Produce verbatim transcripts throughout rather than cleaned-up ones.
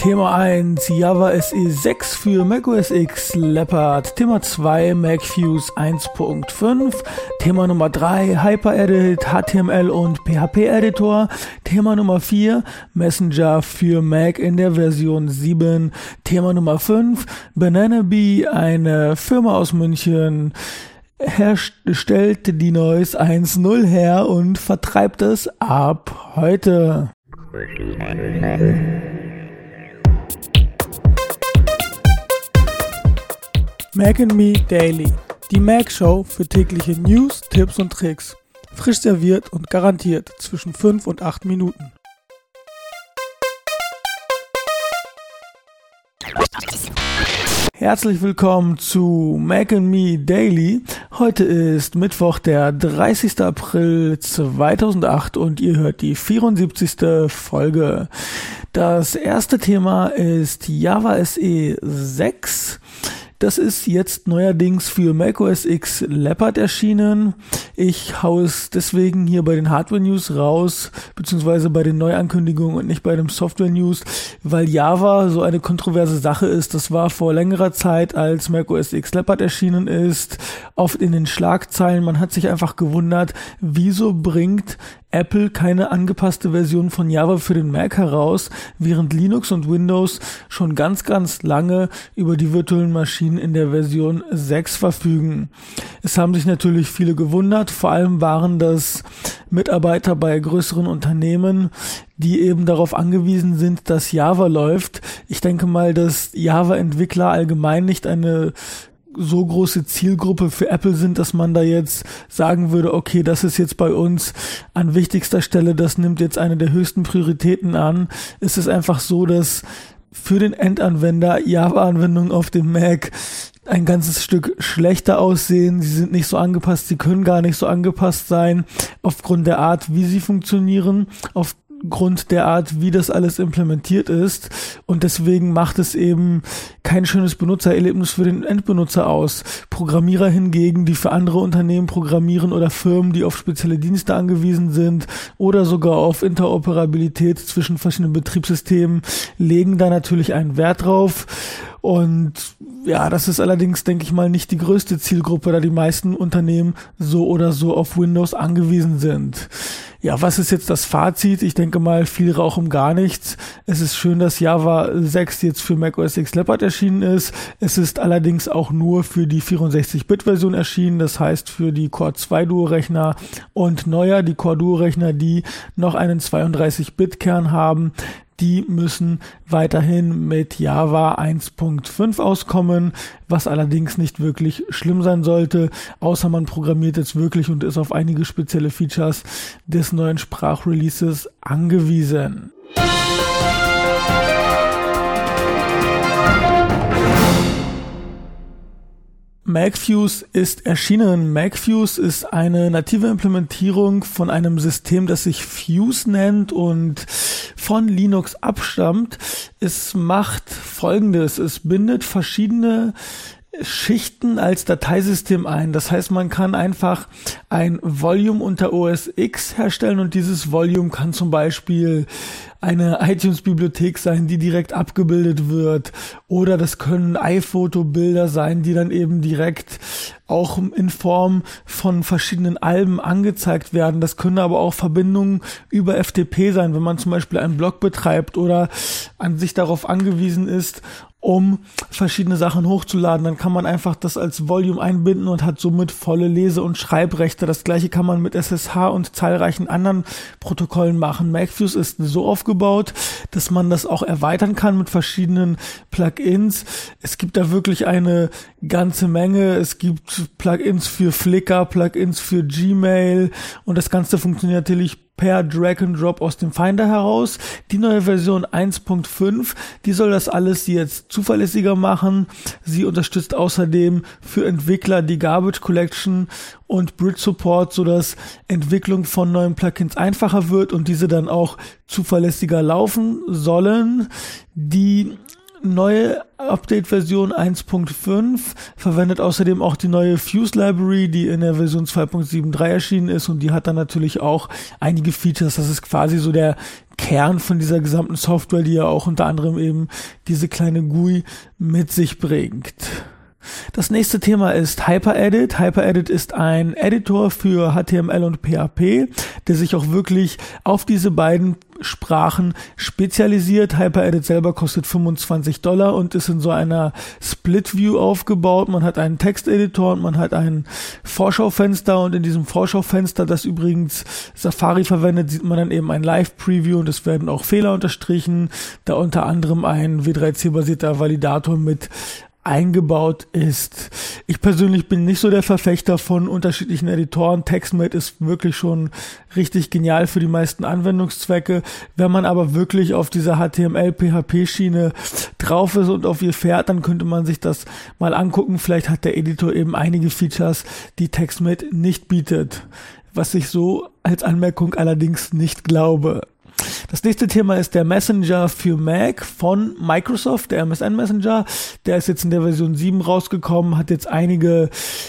Thema eins, Java S E sechs für macOS X Leopard. Thema zwei, MacFuse eins Punkt fünf. Thema Nummer drei, HyperEdit, H T M L und P H P-Editor. Thema Nummer vier, Messenger für Mac in der Version sieben. Thema Nummer fünf, Banana Bee, eine Firma aus München, stellt die Noise eins Punkt null her und vertreibt es ab heute. Mac and Me Daily, die Mac-Show für tägliche News, Tipps und Tricks. Frisch serviert und garantiert zwischen fünf und acht Minuten. Herzlich willkommen zu Mac and Me Daily. Heute ist Mittwoch, der dreißigster April zweitausendacht und ihr hört die vierundsiebzigste Folge. Das erste Thema ist Java S E sechs. Das ist jetzt neuerdings für macOS X Leopard erschienen. Ich hau es deswegen hier bei den Hardware-News raus, beziehungsweise bei den Neuankündigungen und nicht bei den Software-News, weil Java so eine kontroverse Sache ist. Das war vor längerer Zeit, als macOS X Leopard erschienen ist, oft in den Schlagzeilen. Man hat sich einfach gewundert, wieso bringt Apple keine angepasste Version von Java für den Mac heraus, während Linux und Windows schon ganz, ganz lange über die virtuellen Maschinen in der Version sechs verfügen. Es haben sich natürlich viele gewundert, vor allem waren das Mitarbeiter bei größeren Unternehmen, die eben darauf angewiesen sind, dass Java läuft. Ich denke mal, dass Java-Entwickler allgemein nicht eine so große Zielgruppe für Apple sind, dass man da jetzt sagen würde, okay, das ist jetzt bei uns an wichtigster Stelle, das nimmt jetzt eine der höchsten Prioritäten an. Es ist einfach so, dass für den Endanwender Java-Anwendungen auf dem Mac ein ganzes Stück schlechter aussehen. Sie sind nicht so angepasst, sie können gar nicht so angepasst sein, aufgrund der Art, wie sie funktionieren, auf Grund der Art, wie das alles implementiert ist, und deswegen macht es eben kein schönes Benutzererlebnis für den Endbenutzer aus. Programmierer hingegen, die für andere Unternehmen programmieren oder Firmen, die auf spezielle Dienste angewiesen sind oder sogar auf Interoperabilität zwischen verschiedenen Betriebssystemen, legen da natürlich einen Wert drauf. Und ja, das ist allerdings, denke ich mal, nicht die größte Zielgruppe, da die meisten Unternehmen so oder so auf Windows angewiesen sind. Ja, was ist jetzt das Fazit? Ich denke mal, viel Rauch um gar nichts. Es ist schön, dass Java sechs jetzt für macOS X Leopard erschienen ist. Es ist allerdings auch nur für die vierundsechzig-Bit-Version erschienen, das heißt für die Core zwei Duo-Rechner und neuer, die Core Duo-Rechner, die noch einen zweiunddreißig-Bit-Kern haben. Die müssen weiterhin mit Java eins Punkt fünf auskommen, was allerdings nicht wirklich schlimm sein sollte, außer man programmiert jetzt wirklich und ist auf einige spezielle Features des neuen Sprachreleases angewiesen. MacFuse ist erschienen. MacFuse ist eine native Implementierung von einem System, das sich Fuse nennt und von Linux abstammt. Es macht Folgendes: Es bindet verschiedene Schichten als Dateisystem ein. Das heißt, man kann einfach ein Volume unter O S X herstellen und dieses Volume kann zum Beispiel eine iTunes-Bibliothek sein, die direkt abgebildet wird, oder das können iPhoto-Bilder sein, die dann eben direkt auch in Form von verschiedenen Alben angezeigt werden. Das können aber auch Verbindungen über F T P sein, wenn man zum Beispiel einen Blog betreibt oder an sich darauf angewiesen ist, um verschiedene Sachen hochzuladen. Dann kann man einfach das als Volume einbinden und hat somit volle Lese- und Schreibrechte. Das gleiche kann man mit S S H und zahlreichen anderen Protokollen machen. MacFuse ist so aufgebaut, dass man das auch erweitern kann mit verschiedenen Plugins. Es gibt da wirklich eine ganze Menge. Es gibt Plugins für Flickr, Plugins für Gmail und das Ganze funktioniert natürlich per Drag and Drop aus dem Finder heraus. Die neue Version eins Punkt fünf, die soll das alles jetzt zuverlässiger machen. Sie unterstützt außerdem für Entwickler die Garbage Collection und Bridge Support, sodass Entwicklung von neuen Plugins einfacher wird und diese dann auch zuverlässiger laufen sollen. Die neue Update-Version eins Punkt fünf verwendet außerdem auch die neue Fuse Library, die in der Version zwei Punkt sieben Punkt drei erschienen ist, und die hat dann natürlich auch einige Features. Das ist quasi so der Kern von dieser gesamten Software, die ja auch unter anderem eben diese kleine G U I mit sich bringt. Das nächste Thema ist HyperEdit. HyperEdit ist ein Editor für H T M L und P H P, der sich auch wirklich auf diese beiden Sprachen spezialisiert. HyperEdit selber kostet fünfundzwanzig Dollar und ist in so einer Split-View aufgebaut. Man hat einen Texteditor und man hat ein Vorschaufenster, und in diesem Vorschaufenster, das übrigens Safari verwendet, sieht man dann eben ein Live-Preview, und es werden auch Fehler unterstrichen, da unter anderem ein W drei C-basierter Validator mit eingebaut ist. Ich persönlich bin nicht so der Verfechter von unterschiedlichen Editoren. TextMate ist wirklich schon richtig genial für die meisten Anwendungszwecke. Wenn man aber wirklich auf dieser H T M L-P H P-Schiene drauf ist und auf ihr fährt, dann könnte man sich das mal angucken. Vielleicht hat der Editor eben einige Features, die TextMate nicht bietet, was ich so als Anmerkung allerdings nicht glaube. Das nächste Thema ist der Messenger für Mac von Microsoft, der M S N Messenger. Der ist jetzt in der Version sieben rausgekommen, hat jetzt einige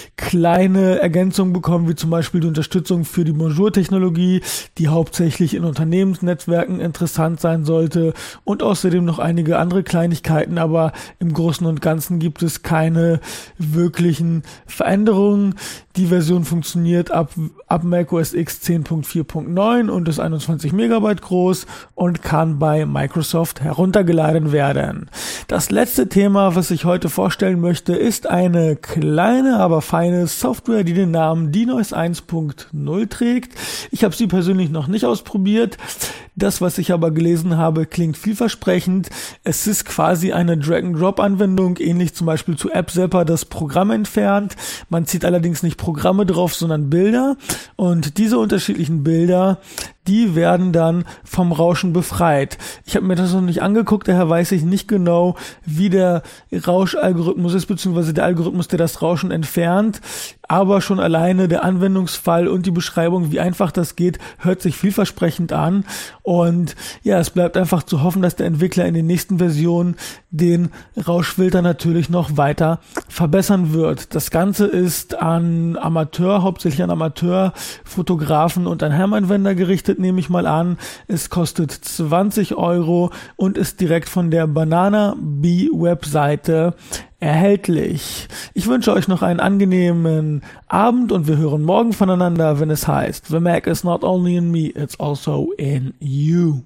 kleine Ergänzungen bekommen, wie zum Beispiel die Unterstützung für die Bonjour-Technologie, die hauptsächlich in Unternehmensnetzwerken interessant sein sollte, und außerdem noch einige andere Kleinigkeiten, aber im Großen und Ganzen gibt es keine wirklichen Veränderungen. Die Version funktioniert ab, ab Mac O S X zehn Punkt vier Punkt neun und ist einundzwanzig Megabyte groß und kann bei Microsoft heruntergeladen werden. Das letzte Thema, was ich heute vorstellen möchte, ist eine kleine, aber feine Software, die den Namen denoise eins Punkt null trägt. Ich habe sie persönlich noch nicht ausprobiert. Das, was ich aber gelesen habe, klingt vielversprechend. Es ist quasi eine Drag-and-Drop-Anwendung, ähnlich zum Beispiel zu AppZapper, das Programm entfernt. Man zieht allerdings nicht Programme drauf, sondern Bilder. Und diese unterschiedlichen Bilder, die werden dann vom Rauschen befreit. Ich habe mir das noch nicht angeguckt, daher weiß ich nicht genau, wie der Rauschalgorithmus ist, beziehungsweise der Algorithmus, der das Rauschen entfernt. Aber schon alleine der Anwendungsfall und die Beschreibung, wie einfach das geht, hört sich vielversprechend an. Und ja, es bleibt einfach zu hoffen, dass der Entwickler in den nächsten Versionen den Rauschfilter natürlich noch weiter verbessern wird. Das Ganze ist an Amateur, hauptsächlich an Amateurfotografen und an Heimanwender gerichtet, nehme ich mal an. Es kostet zwanzig Euro und ist direkt von der Banana Bee Webseite erhältlich. Ich wünsche euch noch einen angenehmen Abend, und wir hören morgen voneinander, wenn es heißt: The Mac is not only in me, it's also in you.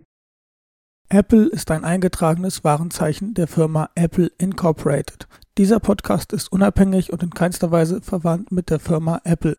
Apple ist ein eingetragenes Warenzeichen der Firma Apple Incorporated. Dieser Podcast ist unabhängig und in keinster Weise verwandt mit der Firma Apple.